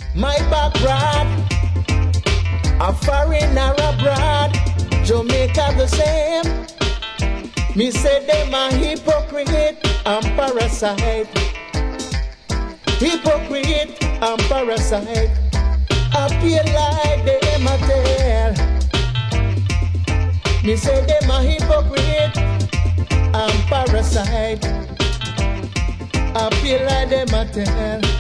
My background, a foreign or abroad, Jamaica the same. Me say them a hypocrite and parasite. Hypocrite and parasite. Appear like them a tell. Me say them a hypocrite and parasite. Appear like them a tell.